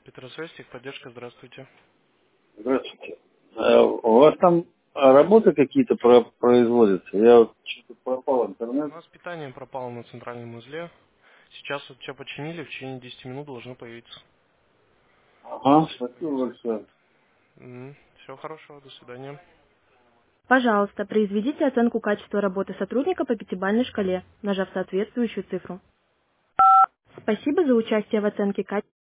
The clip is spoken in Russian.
Петросвязь, техподдержка, здравствуйте. Здравствуйте. У вас там работы какие-то производятся? Я вот что-то пропал в У интернет. нас питание пропало на центральном узле. Сейчас вот все починили, в течение 10 минут должно появиться. Ага, спасибо Появится большое. ремонт. Всего хорошего, до свидания. Пожалуйста, произведите оценку качества работы сотрудника по пятибалльной шкале, нажав соответствующую цифру. Спасибо за участие в оценке качества.